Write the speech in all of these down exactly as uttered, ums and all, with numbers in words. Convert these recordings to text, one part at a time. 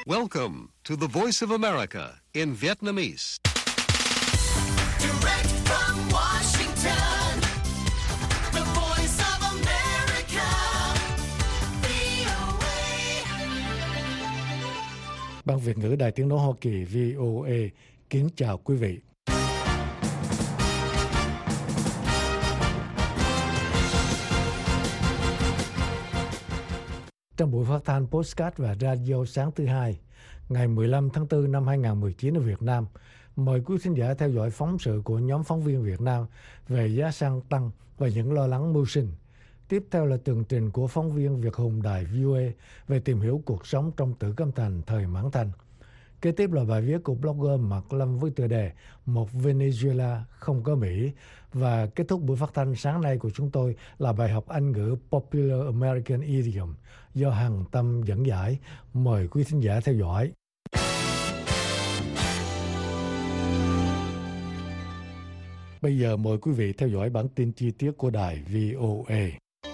Welcome to the Voice of America in Vietnamese. Direct from Washington, the Voice of America, vê o a. Ban Việt ngữ Đài Tiếng nói Hoa Kỳ vê o a kính chào quý vị. Trong buổi phát thanh podcast và radio sáng thứ hai, ngày mười lăm tháng tư năm hai nghìn không trăm mười chín ở Việt Nam, mời quý thính giả theo dõi phóng sự của nhóm phóng viên Việt Nam về giá xăng tăng và những lo lắng mưu sinh. Tiếp theo là tường trình của phóng viên Việt Hùng đài vê o a về tìm hiểu cuộc sống trong Tử Cấm Thành thời Mãn Thanh. Kế tiếp là bài viết của blogger Mạc Lâm với tựa đề Một Venezuela không có Mỹ. Và kết thúc buổi phát thanh sáng nay của chúng tôi là bài học Anh ngữ Popular American Idiom do Hằng Tâm dẫn giải. Mời quý thính giả theo dõi. Bây giờ mời quý vị theo dõi bản tin chi tiết của đài vê o a.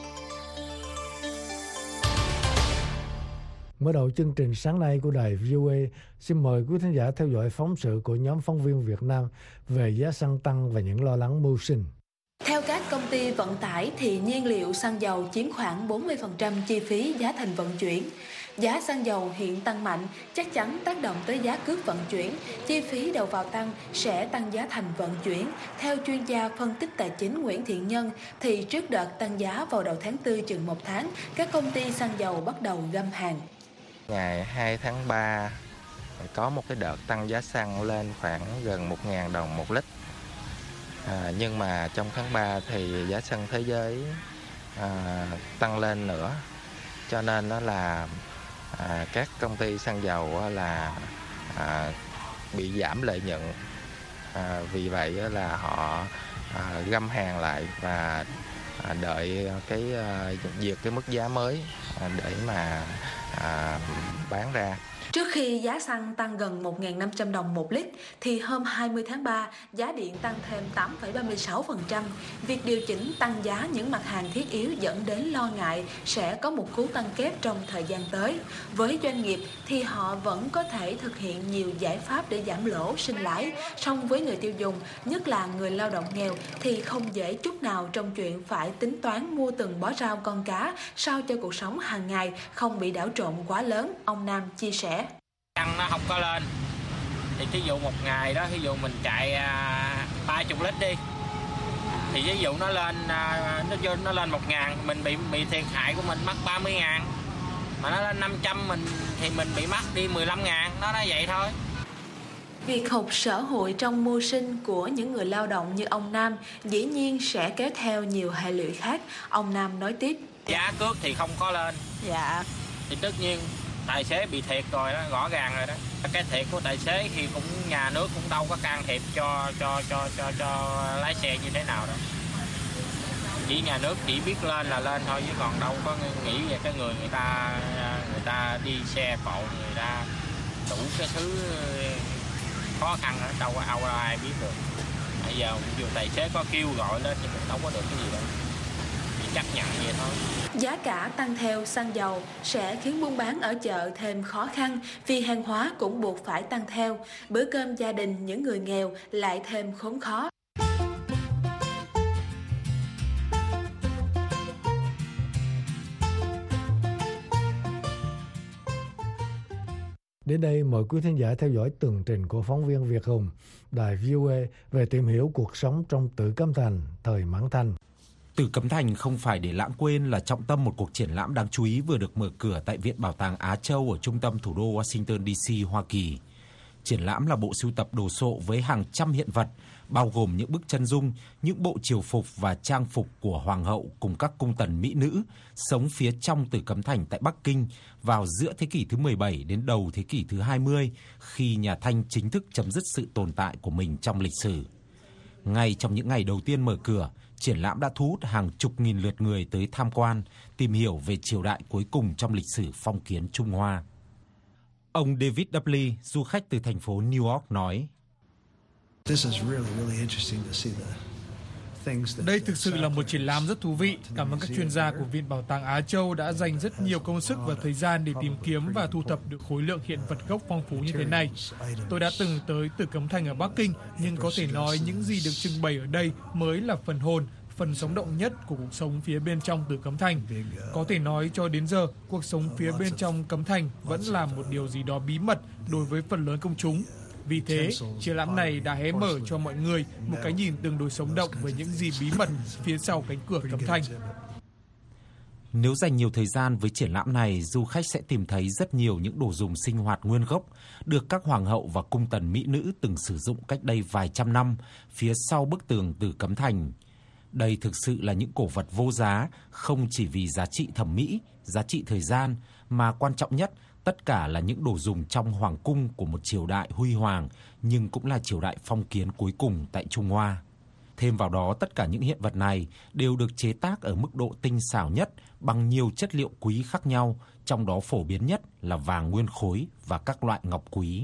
Mở đầu chương trình sáng nay của đài vê o a, xin mời quý thính giả theo dõi phóng sự của nhóm phóng viên Việt Nam về giá xăng tăng và những lo lắng mưu sinh. Theo các công ty vận tải thì nhiên liệu xăng dầu chiếm khoảng bốn mươi phần trăm chi phí giá thành vận chuyển. Giá xăng dầu hiện tăng mạnh chắc chắn tác động tới giá cước vận chuyển, chi phí đầu vào tăng sẽ tăng giá thành vận chuyển. Theo chuyên gia phân tích tài chính Nguyễn Thiện Nhân thì trước đợt tăng giá vào đầu tháng tư chừng một tháng, các công ty xăng dầu bắt đầu găm hàng. Ngày hai tháng ba có một cái đợt tăng giá xăng lên khoảng gần một nghìn đồng một lít. À, nhưng mà trong tháng ba thì giá xăng thế giới à, tăng lên nữa, cho nên đó là à, các công ty xăng dầu là à, bị giảm lợi nhuận. À, vì vậy là họ à, găm hàng lại và à, đợi cái à, duyệt cái mức giá mới à, để mà à, bán ra. Trước khi giá xăng tăng gần một nghìn năm trăm đồng một lít, thì hôm hai mươi tháng ba, giá điện tăng thêm tám phẩy ba mươi sáu phần trăm. Việc điều chỉnh tăng giá những mặt hàng thiết yếu dẫn đến lo ngại sẽ có một cú tăng kép trong thời gian tới. Với doanh nghiệp thì họ vẫn có thể thực hiện nhiều giải pháp để giảm lỗ sinh lãi, song với người tiêu dùng, nhất là người lao động nghèo thì không dễ chút nào trong chuyện phải tính toán mua từng bó rau con cá sao cho cuộc sống hàng ngày không bị đảo trộn quá lớn, ông Nam chia sẻ. Xăng nó không có lên thì ví dụ một ngày đó, ví dụ mình chạy à, ba mươi lít đi, thì ví dụ nó lên à, nó vô nó lên một ngàn, mình bị bị thiệt hại của mình mất ba mươi ngàn, mà nó lên năm trăm mình thì mình bị mất đi mười lăm ngàn, nó nó vậy thôi. Việc hụt sở hụi trong mưu sinh của những người lao động như ông Nam dĩ nhiên sẽ kéo theo nhiều hệ lụy khác. Ông Nam nói tiếp. Giá cước thì không có lên. Dạ. Thì tất nhiên tài xế bị thiệt rồi đó, rõ ràng rồi đó. Cái thiệt của tài xế thì cũng nhà nước cũng đâu có can thiệp cho cho cho cho cho lái xe như thế nào đâu. Chỉ nhà nước chỉ biết lên là lên thôi, chứ còn đâu có nghĩ về cái người người ta người ta đi xe cộ, người ta đủ cái thứ khó khăn đó, đâu có đâu ai biết được. Bây giờ dù tài xế có kêu gọi lên thì cũng đâu có được cái gì đâu. Chỉ chấp nhận vậy thôi. Giá cả tăng theo xăng dầu sẽ khiến buôn bán ở chợ thêm khó khăn vì hàng hóa cũng buộc phải tăng theo. Bữa cơm gia đình những người nghèo lại thêm khốn khó. Đến đây mời quý thính giả theo dõi tường trình của phóng viên Việt Hùng, đài vê o a về tìm hiểu cuộc sống trong Tử Cấm Thành thời Mãn Thanh. Tử Cấm Thành không phải để lãng quên là trọng tâm một cuộc triển lãm đáng chú ý vừa được mở cửa tại Viện Bảo tàng Á Châu ở trung tâm thủ đô Washington đê xê, Hoa Kỳ. Triển lãm là bộ sưu tập đồ sộ với hàng trăm hiện vật, bao gồm những bức chân dung, những bộ triều phục và trang phục của hoàng hậu cùng các cung tần mỹ nữ sống phía trong Tử Cấm Thành tại Bắc Kinh vào giữa thế kỷ thứ mười bảy đến đầu thế kỷ thứ hai mươi, khi nhà Thanh chính thức chấm dứt sự tồn tại của mình trong lịch sử. Ngay trong những ngày đầu tiên mở cửa, triển lãm đã thu hút hàng chục nghìn lượt người tới tham quan, tìm hiểu về triều đại cuối cùng trong lịch sử phong kiến Trung Hoa. Ông David Dudley, du khách từ thành phố New York nói: Đây thực sự là một triển lãm rất thú vị. Cảm ơn các chuyên gia của Viện Bảo tàng Á Châu đã dành rất nhiều công sức và thời gian để tìm kiếm và thu thập được khối lượng hiện vật gốc phong phú như thế này. Tôi đã từng tới Tử Cấm Thành ở Bắc Kinh, nhưng có thể nói những gì được trưng bày ở đây mới là phần hồn, phần sống động nhất của cuộc sống phía bên trong Tử Cấm Thành. Có thể nói cho đến giờ, cuộc sống phía bên trong Cấm Thành vẫn là một điều gì đó bí mật đối với phần lớn công chúng. Vì thế, triển lãm này đã hé mở cho mọi người một cái nhìn tương đối sống động về những gì bí mật phía sau cánh cửa Cấm Thành. Nếu dành nhiều thời gian với triển lãm này, du khách sẽ tìm thấy rất nhiều những đồ dùng sinh hoạt nguyên gốc được các hoàng hậu và cung tần mỹ nữ từng sử dụng cách đây vài trăm năm phía sau bức tường Tử Cấm Thành. Đây thực sự là những cổ vật vô giá, không chỉ vì giá trị thẩm mỹ, giá trị thời gian, mà quan trọng nhất, tất cả là những đồ dùng trong hoàng cung của một triều đại huy hoàng, nhưng cũng là triều đại phong kiến cuối cùng tại Trung Hoa. Thêm vào đó, tất cả những hiện vật này đều được chế tác ở mức độ tinh xảo nhất bằng nhiều chất liệu quý khác nhau, trong đó phổ biến nhất là vàng nguyên khối và các loại ngọc quý.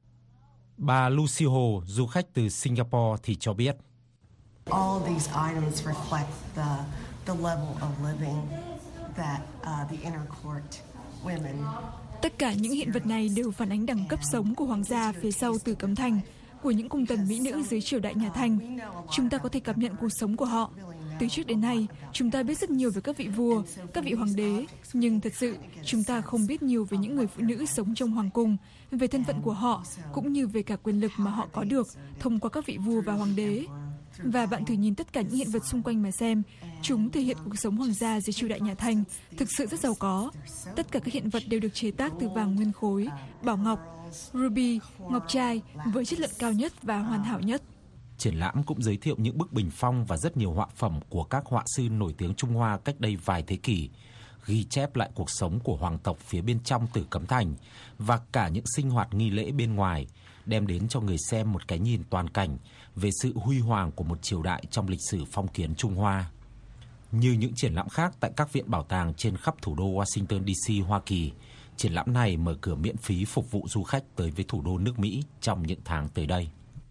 Bà Lucy Ho, du khách từ Singapore thì cho biết. All these items reflect the the level of living that uh, the inner court women. Tất cả những hiện vật này đều phản ánh đẳng cấp sống của hoàng gia phía sau Tử Cấm Thành, của những cung tần mỹ nữ dưới triều đại nhà Thanh. Chúng ta có thể cảm nhận cuộc sống của họ. Từ trước đến nay, chúng ta biết rất nhiều về các vị vua, các vị hoàng đế, nhưng thật sự chúng ta không biết nhiều về những người phụ nữ sống trong hoàng cung, về thân phận của họ, cũng như về cả quyền lực mà họ có được thông qua các vị vua và hoàng đế. Và bạn thử nhìn tất cả những hiện vật xung quanh mà xem, chúng thể hiện cuộc sống hoàng gia dưới triều đại nhà Thanh, thực sự rất giàu có. Tất cả các hiện vật đều được chế tác từ vàng nguyên khối, bảo ngọc, ruby, ngọc trai với chất lượng cao nhất và hoàn hảo nhất. Triển lãm cũng giới thiệu những bức bình phong và rất nhiều họa phẩm của các họa sư nổi tiếng Trung Hoa cách đây vài thế kỷ, ghi chép lại cuộc sống của hoàng tộc phía bên trong Tử Cấm Thành và cả những sinh hoạt nghi lễ bên ngoài, đem đến cho người xem một cái nhìn toàn cảnh về sự huy hoàng của một triều đại trong lịch sử phong kiến Trung Hoa. Như những triển lãm khác tại các viện bảo tàng trên khắp thủ đô Washington đê xê, Hoa Kỳ, triển lãm này mở cửa miễn phí phục vụ du khách tới với thủ đô nước Mỹ trong những tháng tới đây.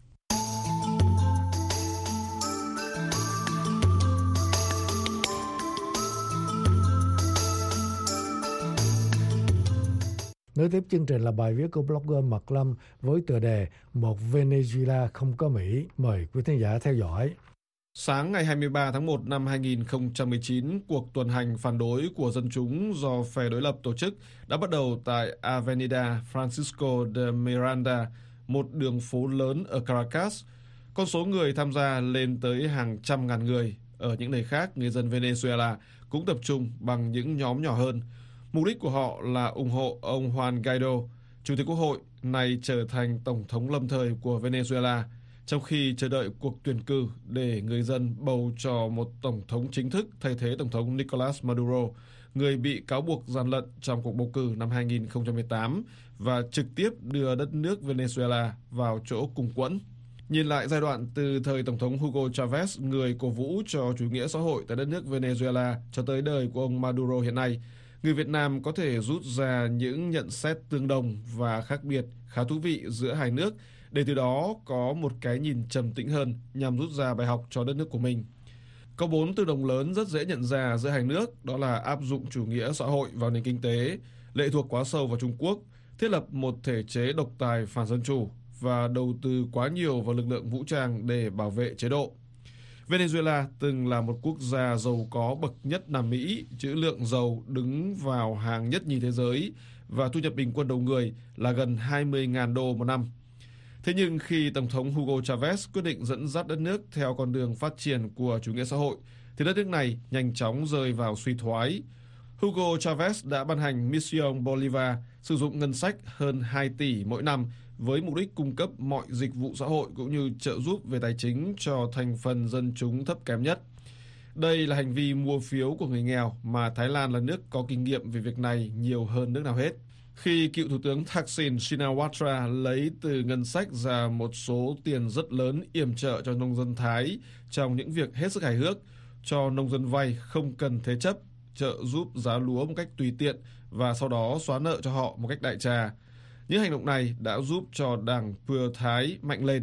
Nối tiếp chương trình là bài viết của blogger Mật Lâm với tựa đề Một Venezuela không có Mỹ. Mời quý thính giả theo dõi. Sáng ngày hai mươi ba tháng một năm hai nghìn không trăm mười chín, cuộc tuần hành phản đối của dân chúng do phe đối lập tổ chức đã bắt đầu tại Avenida Francisco de Miranda, một đường phố lớn ở Caracas. Con số người tham gia lên tới hàng trăm ngàn người. Ở những nơi khác, người dân Venezuela cũng tập trung bằng những nhóm nhỏ hơn. Mục đích của họ là ủng hộ ông Juan Guaido, Chủ tịch Quốc hội, nay trở thành Tổng thống lâm thời của Venezuela, trong khi chờ đợi cuộc tuyển cử để người dân bầu cho một Tổng thống chính thức thay thế Tổng thống Nicolas Maduro, người bị cáo buộc gian lận trong cuộc bầu cử năm hai nghìn không trăm mười tám và trực tiếp đưa đất nước Venezuela vào chỗ cùng quẫn. Nhìn lại giai đoạn từ thời Tổng thống Hugo Chavez, người cổ vũ cho chủ nghĩa xã hội tại đất nước Venezuela, cho tới đời của ông Maduro hiện nay, người Việt Nam có thể rút ra những nhận xét tương đồng và khác biệt khá thú vị giữa hai nước, để từ đó có một cái nhìn trầm tĩnh hơn nhằm rút ra bài học cho đất nước của mình. Có bốn tương đồng lớn rất dễ nhận ra giữa hai nước, đó là áp dụng chủ nghĩa xã hội vào nền kinh tế, lệ thuộc quá sâu vào Trung Quốc, thiết lập một thể chế độc tài phản dân chủ và đầu tư quá nhiều vào lực lượng vũ trang để bảo vệ chế độ. Venezuela từng là một quốc gia giàu có bậc nhất Nam Mỹ, trữ lượng dầu đứng vào hàng nhất nhì thế giới và thu nhập bình quân đầu người là gần hai mươi nghìn đô một năm. Thế nhưng khi Tổng thống Hugo Chavez quyết định dẫn dắt đất nước theo con đường phát triển của chủ nghĩa xã hội, thì đất nước này nhanh chóng rơi vào suy thoái. Hugo Chavez đã ban hành Mission Bolivar, sử dụng ngân sách hơn hai tỷ mỗi năm với mục đích cung cấp mọi dịch vụ xã hội cũng như trợ giúp về tài chính cho thành phần dân chúng thấp kém nhất. Đây là hành vi mua phiếu của người nghèo mà Thái Lan là nước có kinh nghiệm về việc này nhiều hơn nước nào hết. Khi cựu Thủ tướng Thaksin Shinawatra lấy từ ngân sách ra một số tiền rất lớn yểm trợ cho nông dân Thái trong những việc hết sức hài hước, cho nông dân vay không cần thế chấp, trợ giúp giá lúa một cách tùy tiện và sau đó xóa nợ cho họ một cách đại trà. Những hành động này đã giúp cho đảng Pheu Thái mạnh lên,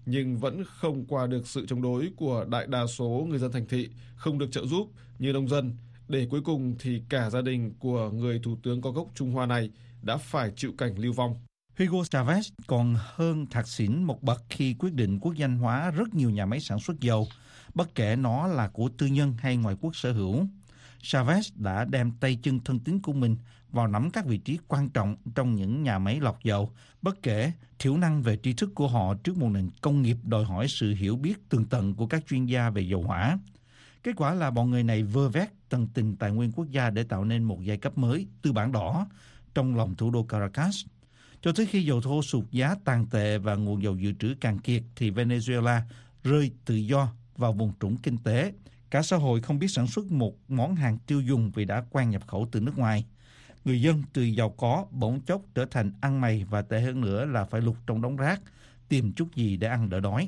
nhưng vẫn không qua được sự chống đối của đại đa số người dân thành thị không được trợ giúp như nông dân, để cuối cùng thì cả gia đình của người thủ tướng có gốc Trung Hoa này đã phải chịu cảnh lưu vong. Hugo Chavez còn hơn Thaksin xỉn một bậc khi quyết định quốc danh hóa rất nhiều nhà máy sản xuất dầu, bất kể nó là của tư nhân hay ngoại quốc sở hữu. Chavez đã đem tay chân thân tín của mình vào nắm các vị trí quan trọng trong những nhà máy lọc dầu, bất kể thiểu năng về tri thức của họ trước một nền công nghiệp đòi hỏi sự hiểu biết tường tận của các chuyên gia về dầu hỏa. Kết quả là bọn người này vơ vét tận tình tài nguyên quốc gia để tạo nên một giai cấp mới, tư bản đỏ, trong lòng thủ đô Caracas. Cho tới khi dầu thô sụt giá tàn tệ và nguồn dầu dự trữ cạn kiệt thì Venezuela rơi tự do vào vùng trũng kinh tế. Cả xã hội không biết sản xuất một món hàng tiêu dùng vì đã quen nhập khẩu từ nước ngoài. Người dân từ giàu có bỗng chốc trở thành ăn mày và tệ hơn nữa là phải lục trong đống rác, tìm chút gì để ăn đỡ đói.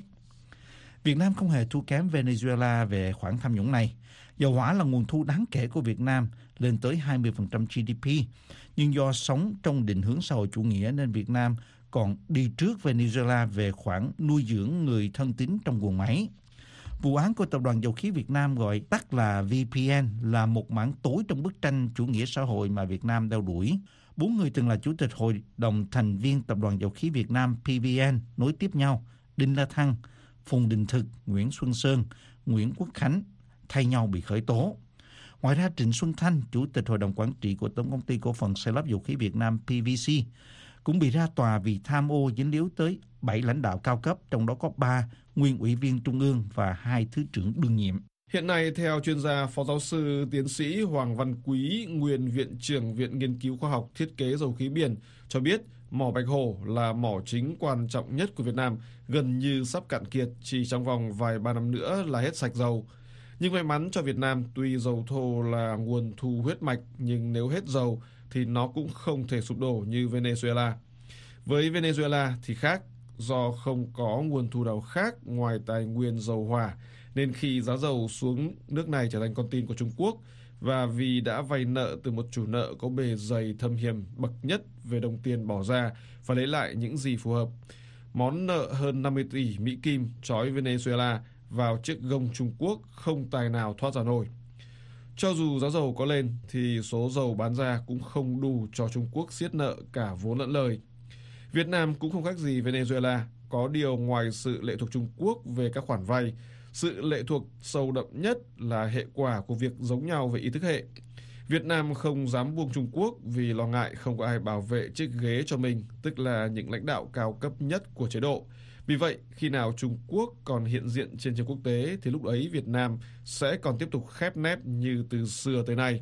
Việt Nam không hề thua kém Venezuela về khoản tham nhũng này. Dầu hỏa là nguồn thu đáng kể của Việt Nam, lên tới hai mươi phần trăm giê đê pê. Nhưng do sống trong định hướng xã hội chủ nghĩa nên Việt Nam còn đi trước Venezuela về khoản nuôi dưỡng người thân tín trong guồng máy. Vụ án của Tập đoàn Dầu khí Việt Nam gọi tắt là vê pê en là một mảng tối trong bức tranh chủ nghĩa xã hội mà Việt Nam đeo đuổi. Bốn người từng là chủ tịch hội đồng thành viên Tập đoàn Dầu khí Việt Nam pê vê en nối tiếp nhau, Đinh La Thăng, Phùng Đình Thực, Nguyễn Xuân Sơn, Nguyễn Quốc Khánh thay nhau bị khởi tố. Ngoài ra, Trịnh Xuân Thanh, chủ tịch hội đồng quản trị của Tổng công ty cổ phần xây lắp dầu khí Việt Nam pê vê xê, cũng bị ra tòa vì tham ô dính líu tới bảy lãnh đạo cao cấp, trong đó có ba nguyên ủy viên trung ương và hai thứ trưởng đương nhiệm. Hiện nay, theo chuyên gia Phó giáo sư tiến sĩ Hoàng Văn Quý, nguyên Viện trưởng Viện Nghiên cứu Khoa học Thiết kế Dầu khí Biển, cho biết mỏ Bạch Hổ là mỏ chính quan trọng nhất của Việt Nam, gần như sắp cạn kiệt, chỉ trong vòng vài ba năm nữa là hết sạch dầu. Nhưng may mắn cho Việt Nam, tuy dầu thô là nguồn thu huyết mạch, nhưng nếu hết dầu thì nó cũng không thể sụp đổ như Venezuela. Với Venezuela thì khác, do không có nguồn thu nào khác ngoài tài nguyên dầu hỏa, nên khi giá dầu xuống, nước này trở thành con tin của Trung Quốc, và vì đã vay nợ từ một chủ nợ có bề dày thâm hiểm bậc nhất về đồng tiền bỏ ra, phải lấy lại những gì phù hợp. Món nợ hơn năm mươi tỷ Mỹ Kim trói Venezuela vào chiếc gông Trung Quốc không tài nào thoát ra nổi. Cho dù giá dầu có lên thì số dầu bán ra cũng không đủ cho Trung Quốc siết nợ cả vốn lẫn lời. Việt Nam cũng không khác gì Venezuela, có điều ngoài sự lệ thuộc Trung Quốc về các khoản vay, sự lệ thuộc sâu đậm nhất là hệ quả của việc giống nhau về ý thức hệ. Việt Nam không dám buông Trung Quốc vì lo ngại không có ai bảo vệ chiếc ghế cho mình, tức là những lãnh đạo cao cấp nhất của chế độ. Vì vậy, khi nào Trung Quốc còn hiện diện trên trường quốc tế thì lúc ấy Việt Nam sẽ còn tiếp tục khép nép như từ xưa tới nay.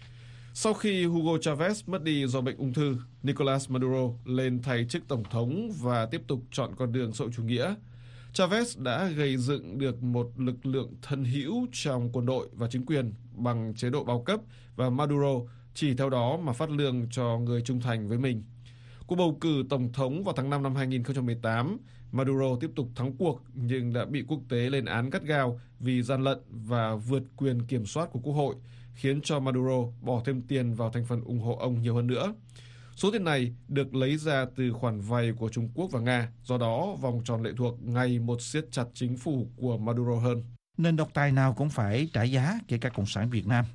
Sau khi Hugo Chavez mất đi do bệnh ung thư, Nicolas Maduro lên thay chức tổng thống và tiếp tục chọn con đường xã hội chủ nghĩa. Chavez đã gây dựng được một lực lượng thân hữu trong quân đội và chính quyền bằng chế độ bao cấp, và Maduro chỉ theo đó mà phát lương cho người trung thành với mình. Cuộc bầu cử tổng thống vào tháng năm năm hai nghìn không trăm mười tám, Maduro tiếp tục thắng cuộc nhưng đã bị quốc tế lên án gắt gao vì gian lận và vượt quyền kiểm soát của quốc hội, khiến cho Maduro bỏ thêm tiền vào thành phần ủng hộ ông nhiều hơn nữa. Số tiền này được lấy ra từ khoản vay của Trung Quốc và Nga, do đó vòng tròn lệ thuộc ngày một siết chặt chính phủ của Maduro hơn. Nền độc tài nào cũng phải trả giá, kể cả Cộng sản Việt Nam.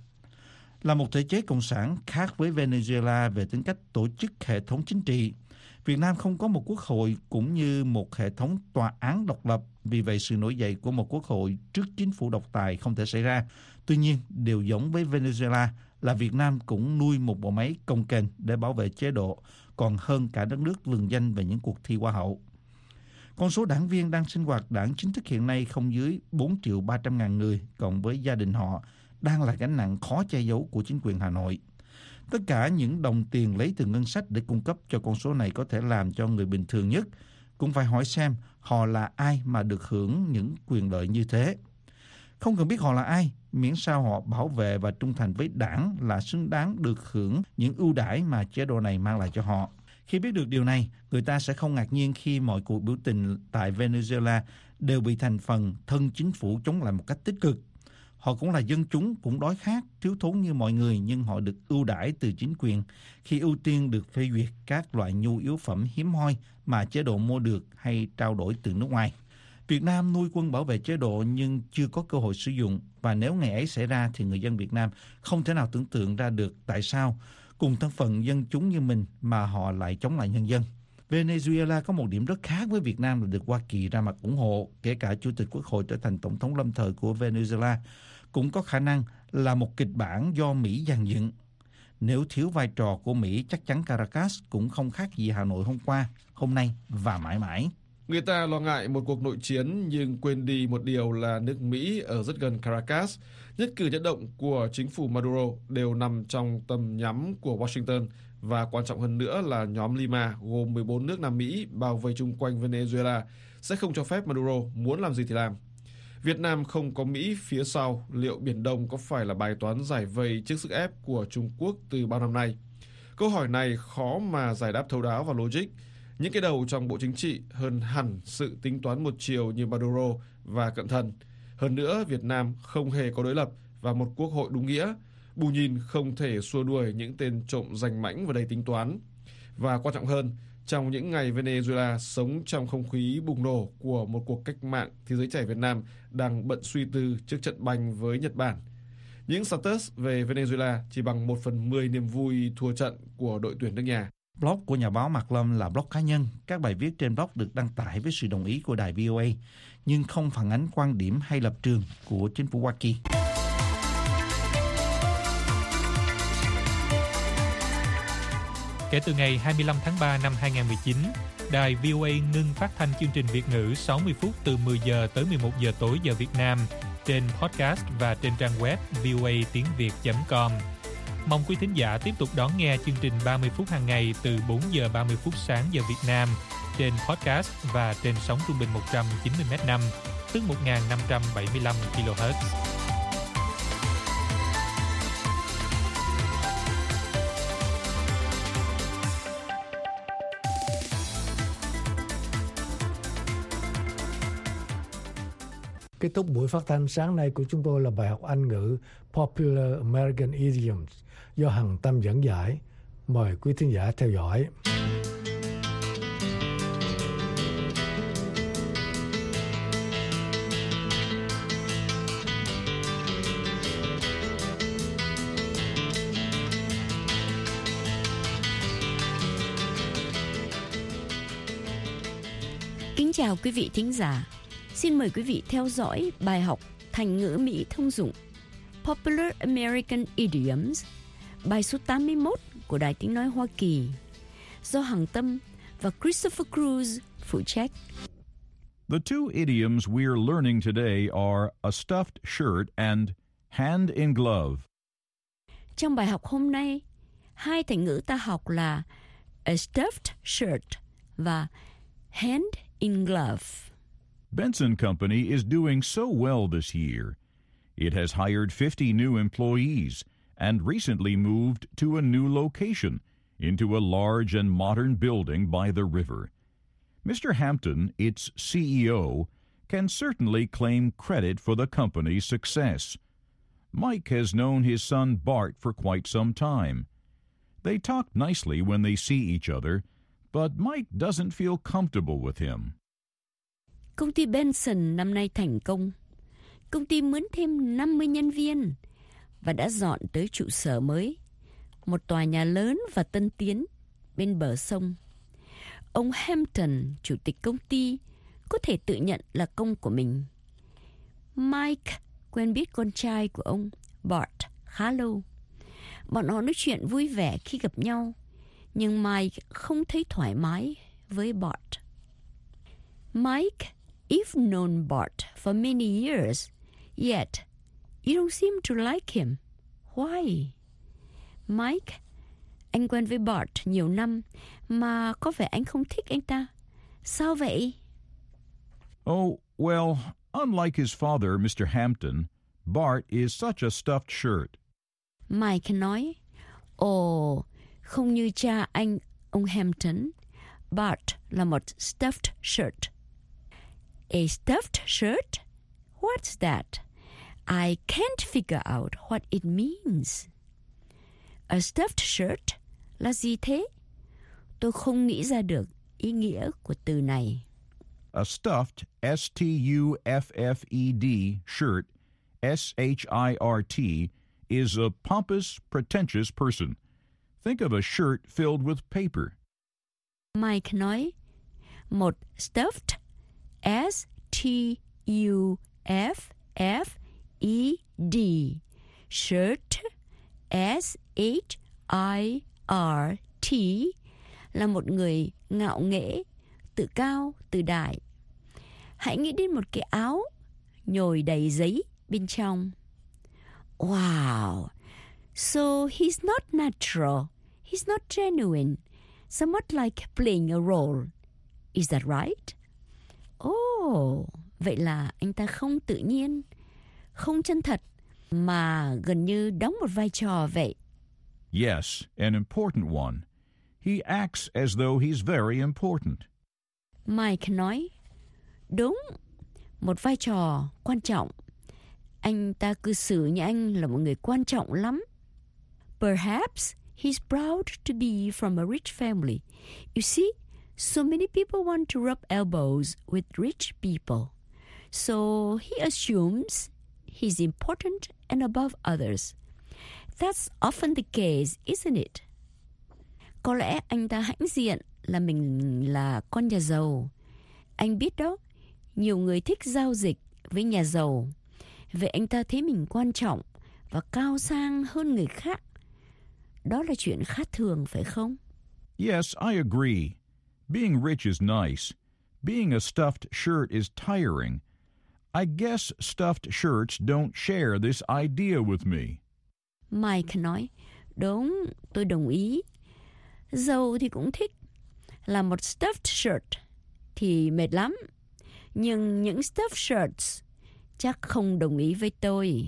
Là một thể chế cộng sản khác với Venezuela về tính cách tổ chức hệ thống chính trị, Việt Nam không có một quốc hội cũng như một hệ thống tòa án độc lập, vì vậy sự nổi dậy của một quốc hội trước chính phủ độc tài không thể xảy ra. Tuy nhiên, điều giống với Venezuela là Việt Nam cũng nuôi một bộ máy cồng kềnh để bảo vệ chế độ, còn hơn cả đất nước lừng danh về những cuộc thi hoa hậu. Con số đảng viên đang sinh hoạt đảng chính thức hiện nay không dưới bốn triệu ba trăm ngàn người, cộng với gia đình họ, đang là gánh nặng khó che giấu của chính quyền Hà Nội. Tất cả những đồng tiền lấy từ ngân sách để cung cấp cho con số này có thể làm cho người bình thường nhất cũng phải hỏi xem họ là ai mà được hưởng những quyền lợi như thế. Không cần biết họ là ai, miễn sao họ bảo vệ và trung thành với đảng là xứng đáng được hưởng những ưu đãi mà chế độ này mang lại cho họ. Khi biết được điều này, người ta sẽ không ngạc nhiên khi mọi cuộc biểu tình tại Venezuela đều bị thành phần thân chính phủ chống lại một cách tích cực. Họ cũng là dân chúng, cũng đói khát, thiếu thốn như mọi người, nhưng họ được ưu đãi từ chính quyền khi ưu tiên được phê duyệt các loại nhu yếu phẩm hiếm hoi mà chế độ mua được hay trao đổi từ nước ngoài. Việt Nam nuôi quân bảo vệ chế độ nhưng chưa có cơ hội sử dụng, và nếu ngày ấy xảy ra thì người dân Việt Nam không thể nào tưởng tượng ra được tại sao cùng thân phận dân chúng như mình mà họ lại chống lại nhân dân. Venezuela có một điểm rất khác với Việt Nam là được Hoa Kỳ ra mặt ủng hộ, kể cả Chủ tịch Quốc hội trở thành Tổng thống lâm thời của Venezuela cũng có khả năng là một kịch bản do Mỹ dàn dựng. Nếu thiếu vai trò của Mỹ, chắc chắn Caracas cũng không khác gì Hà Nội hôm qua, hôm nay và mãi mãi. Người ta lo ngại một cuộc nội chiến nhưng quên đi một điều là nước Mỹ ở rất gần Caracas. Nhất cử nhất động của chính phủ Maduro đều nằm trong tầm nhắm của Washington, và quan trọng hơn nữa là nhóm Lima gồm mười bốn nước Nam Mỹ bao vây chung quanh Venezuela sẽ không cho phép Maduro muốn làm gì thì làm. Việt Nam không có Mỹ phía sau, liệu Biển Đông có phải là bài toán giải vây trước sức ép của Trung Quốc từ bao năm nay? Câu hỏi này khó mà giải đáp thấu đáo và logic. Những cái đầu trong Bộ Chính trị hơn hẳn sự tính toán một chiều như Maduro và cận thần. Hơn nữa, Việt Nam không hề có đối lập và một quốc hội đúng nghĩa. Bù nhìn không thể xua đuổi những tên trộm danh mãnh và đầy tính toán. Và quan trọng hơn, trong những ngày Venezuela sống trong không khí bùng nổ của một cuộc cách mạng thì giới trẻ Việt Nam đang bận suy tư trước trận banh với Nhật Bản. Những status về Venezuela chỉ bằng một phần mười niềm vui thua trận của đội tuyển nước nhà. Blog của nhà báo Mạc Lâm là blog cá nhân. Các bài viết trên blog được đăng tải với sự đồng ý của đài vê o a, nhưng không phản ánh quan điểm hay lập trường của chính phủ Hoa Kỳ. Kể từ ngày hai mươi lăm tháng ba năm hai nghìn không trăm mười chín, đài vê o a ngưng phát thanh chương trình Việt ngữ sáu mươi phút từ mười giờ tới mười một giờ tối giờ Việt Nam trên podcast và trên trang web voa tiếng việt chấm com. Mong quý thính giả tiếp tục đón nghe chương trình ba mươi phút hàng ngày từ bốn giờ ba mươi phút sáng giờ Việt Nam trên podcast và trên sóng trung bình một trăm chín mươi mét năm, tức một nghìn năm trăm bảy mươi lăm ki lô héc. Kết thúc buổi phát thanh sáng nay của chúng tôi là bài học Anh ngữ Popular American Idioms do Hằng Tâm dẫn giải. Mời quý thính giả theo dõi. Kính chào quý vị thính giả. Xin mời quý vị theo dõi bài học Thành ngữ Mỹ thông dụng Popular American Idioms, bài số tám mươi mốt của Đài Tiếng Nói Hoa Kỳ, do Hằng Tâm và Christopher Cruz phụ trách. The two idioms we're learning today are a stuffed shirt and hand in glove. Trong bài học hôm nay, hai thành ngữ ta học là a stuffed shirt và hand in glove. Benson Company is doing so well this year. It has hired fifty new employees and recently moved to a new location into a large and modern building by the river. Mister Hampton, its C E O, can certainly claim credit for the company's success. Mike has known his son Bart for quite some time. They talk nicely when they see each other, but Mike doesn't feel comfortable with him. Công ty Benson năm nay thành công. Công ty mướn thêm năm mươi nhân viên và đã dọn tới trụ sở mới, một tòa nhà lớn và tân tiến bên bờ sông. Ông Hampton, chủ tịch công ty, có thể tự nhận là công của mình. Mike quen biết con trai của ông, Bart, khá lâu. Bọn họ nói chuyện vui vẻ khi gặp nhau, nhưng Mike không thấy thoải mái với Bart. Mike, you've known Bart for many years, yet you don't seem to like him. Why? Mike, anh quen với Bart nhiều năm mà có vẻ anh không thích anh ta. Sao vậy? Oh, well, unlike his father, Mister Hampton, Bart is such a stuffed shirt. Mike nói, ồ, không như cha anh, ông Hampton, Bart là một stuffed shirt. A stuffed shirt? What's that? I can't figure out what it means. A stuffed shirt là gì thế? Tôi không nghĩ ra được ý nghĩa của từ này. a stuffed, S T U F F E D shirt, S H I R T, is a pompous, pretentious person. Think of a shirt filled with paper. Mike nói, một stuffed, S T U F F E D, shirt, S H I R T, là một người ngạo nghễ, tự cao, tự đại. Hãy nghĩ đến một cái áo nhồi đầy giấy bên trong. Wow! So he's not natural. He's not genuine. Somewhat like playing a role. Is that right? Oh, vậy là anh ta không tự nhiên, không chân thật, mà gần như đóng một vai trò vậy. Yes, an important one. He acts as though he's very important. Mike nói, đúng, một vai trò quan trọng. Anh ta cư xử như anh là một người quan trọng lắm. Perhaps he's proud to be from a rich family. You see, so many people want to rub elbows with rich people. So he assumes he's important and above others. That's often the case, isn't it? Có lẽ anh ta hãnh diện là mình là con nhà giàu. Anh biết đó, nhiều người thích giao dịch với nhà giàu. Vậy anh ta thấy mình quan trọng và cao sang hơn người khác. Đó là chuyện khá thường, phải không? Yes, I agree. Being rich is nice. Being a stuffed shirt is tiring. I guess stuffed shirts don't share this idea with me. Mike nói, đúng, tôi đồng ý. Giàu thì cũng thích. Là một stuffed shirt thì mệt lắm. Nhưng những stuffed shirts chắc không đồng ý với tôi.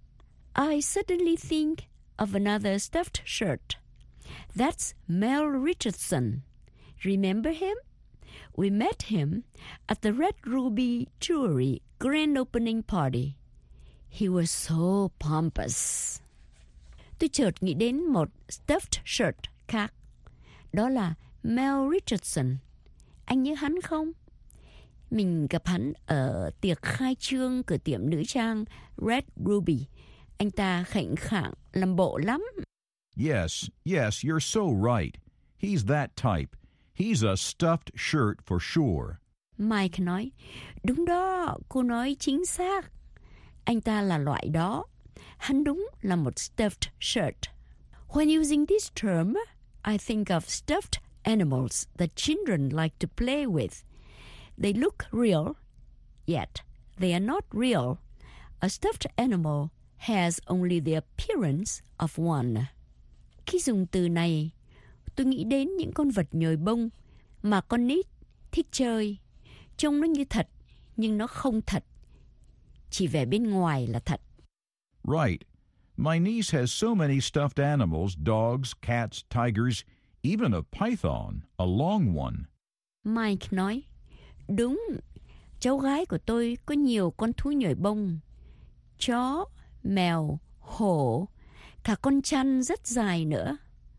I suddenly think of another stuffed shirt. That's Mel Richardson. Remember him? We met him at the Red Ruby Jewelry grand opening party. He was so pompous. Tôi chợt nghĩ đến một stuffed shirt khác. Đó là Mel Richardson. Anh nhớ hắn không? Mình gặp hắn ở tiệc khai trương cửa tiệm nữ trang Red Ruby. Anh ta khệnh khạng, làm bộ lắm. Yes, yes, you're so right. He's that type. He's a stuffed shirt for sure. Mike nói, đúng đó, cô nói chính xác. Anh ta là loại đó. Hắn đúng là một stuffed shirt. When using this term, I think of stuffed animals that children like to play with. They look real, yet they are not real. A stuffed animal has only the appearance of one. Khi dùng từ này, tôi nghĩ đến những con vật nhồi bông mà con nít thích chơi. Trông nó như thật, nhưng nó không thật. Chỉ vẻ bên ngoài là thật. Right. My niece has so many stuffed animals, dogs, cats, tigers, even a python, a long one. Mike nói, đúng, cháu gái của tôi có nhiều con thú nhồi bông. Chó, mèo, hổ, cả con chăn rất dài nữa.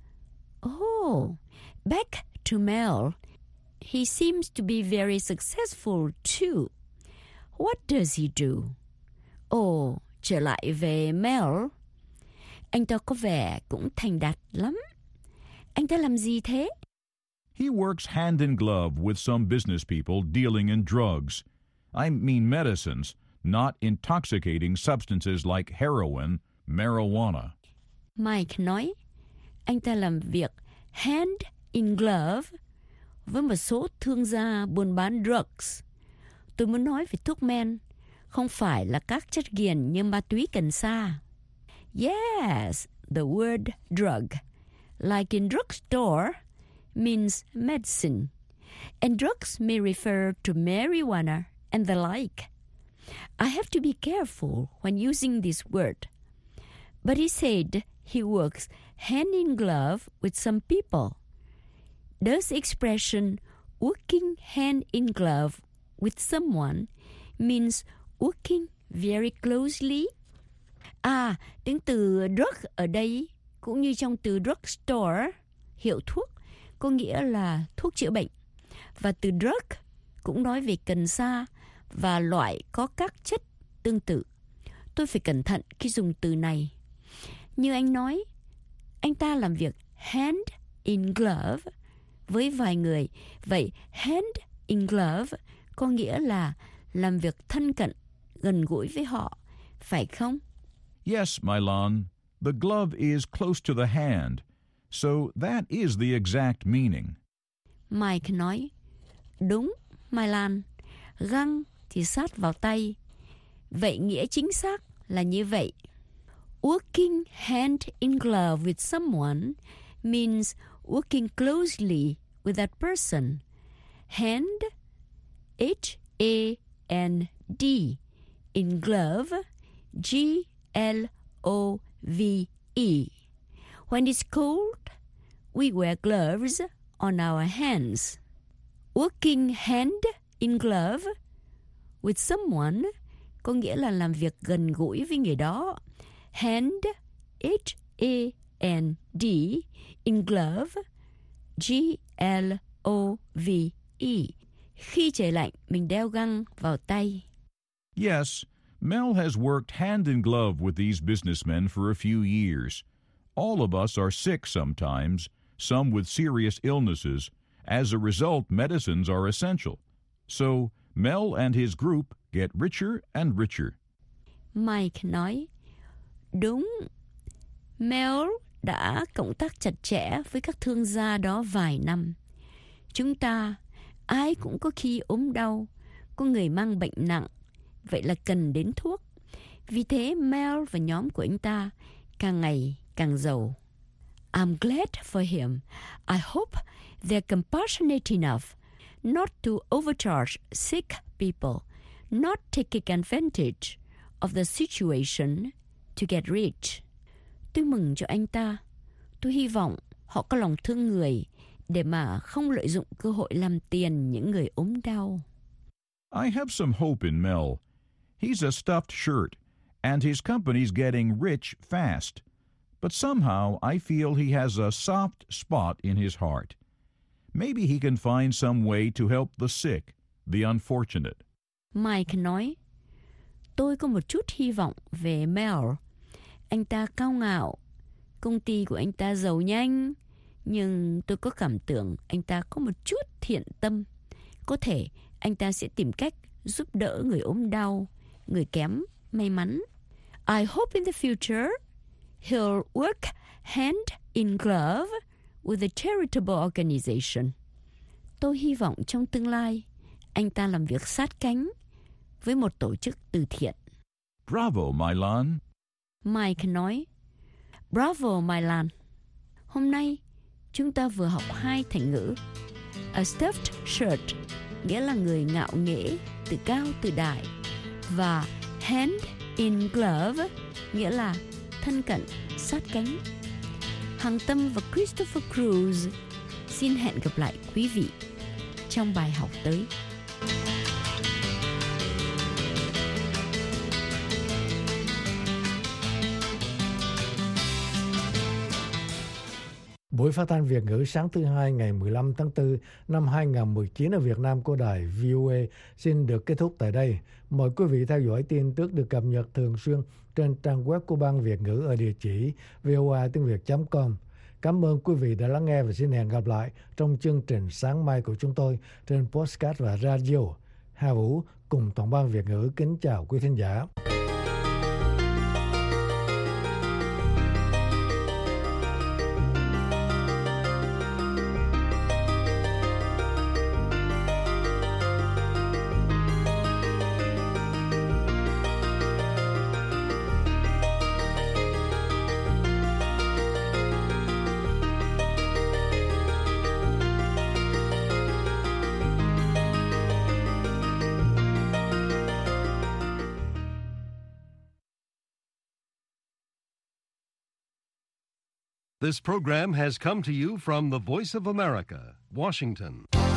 Oh, back to Mel. He seems to be very successful too. What does he do? Oh, trở lại về Mel. Anh ta có vẻ cũng thành đạt lắm. Anh ta làm gì thế? He works hand in glove with some business people dealing in drugs. I mean medicines, not intoxicating substances like heroin, marijuana. Mike nói, anh ta làm việc hand in glove với một số thương gia buôn bán drugs. Tôi muốn nói về thuốc men, không phải là các chất nghiện như ma túy cần sa. Yes, the word drug, like in drugstore, means medicine. And drugs may refer to marijuana and the like. I have to be careful when using this word. But he said he works hand in glove with some people. Does expression working hand in glove with someone means working very closely? À, tiếng từ drug ở đây cũng như trong từ drugstore, hiệu thuốc, có nghĩa là thuốc chữa bệnh. Và từ drug cũng nói về cần sa và loại có các chất tương tự. Tôi phải cẩn thận khi dùng từ này. Như anh nói, anh ta làm việc hand in glove với vài người. Vậy hand in glove có nghĩa là làm việc thân cận, gần gũi với họ, phải không? Yes, Mylan. The glove is close to the hand, so that is the exact meaning. Mike nói, đúng, Mylan, găng thì sát vào tay. Vậy nghĩa chính xác là như vậy. Working hand in glove with someone means working closely with that person. Hand, H A N D, in glove, G L O V E. When it's cold, we wear gloves on our hands. Working hand in glove with someone có nghĩa là làm việc gần gũi với người đó. Hand, H A N D, in glove, G L O V E. Khi trời lạnh, mình đeo găng vào tay. Yes, Mel has worked hand in glove with these businessmen for a few years. All of us are sick sometimes, some with serious illnesses. As a result, medicines are essential. So, Mel and his group get richer and richer. Mike nói, đúng, Mel đã cộng tác chặt chẽ với các thương gia đó vài năm. Chúng ta, ai cũng có khi ốm đau, có người mang bệnh nặng, vậy là cần đến thuốc. Vì thế Mel và nhóm của anh ta càng ngày càng giàu. I'm glad for him. I hope they're compassionate enough not to overcharge sick people, not taking advantage of the situation to get rich. Tôi mừng cho anh ta. Tôi hy vọng họ có lòng thương người để mà không lợi dụng cơ hội làm tiền những người ốm đau. I have some hope in Mel. He's a stuffed shirt, and his company's getting rich fast. But somehow I feel he has a soft spot in his heart. Maybe he can find some way to help the sick, the unfortunate. Mike nói, tôi có một chút hy vọng về Mel. Anh ta cao ngạo, công ty của anh ta giàu nhanh, nhưng tôi có cảm tưởng anh ta có một chút thiện tâm. Có thể anh ta sẽ tìm cách giúp đỡ người ốm đau, người kém may mắn. I hope in the future he'll work hand in glove with a charitable organization. Tôi hy vọng trong tương lai anh ta làm việc sát cánh với một tổ chức từ thiện. Bravo, Mylan. Mike nói, bravo, Mylan. Hôm nay chúng ta vừa học hai thành ngữ. A stuffed shirt nghĩa là người ngạo nghễ, từ cao từ đại, và hand in glove nghĩa là thân cận, sát cánh. Hằng Tâm và Christopher Cruz xin hẹn gặp lại quý vị trong bài học tới. Buổi phát thanh Việt ngữ sáng thứ Hai ngày mười lăm tháng tư năm hai nghìn không trăm mười chín ở Việt Nam của đài vê o a xin được kết thúc tại đây. Mời quý vị theo dõi tin tức được cập nhật thường xuyên trên trang web của Ban Việt ngữ ở địa chỉ vê o a tiếng việt chấm com. Cảm ơn quý vị đã lắng nghe và xin hẹn gặp lại trong chương trình sáng mai của chúng tôi trên podcast và radio. Hà Vũ cùng toàn ban Việt ngữ kính chào quý thính giả. This program has come to you from the Voice of America, Washington.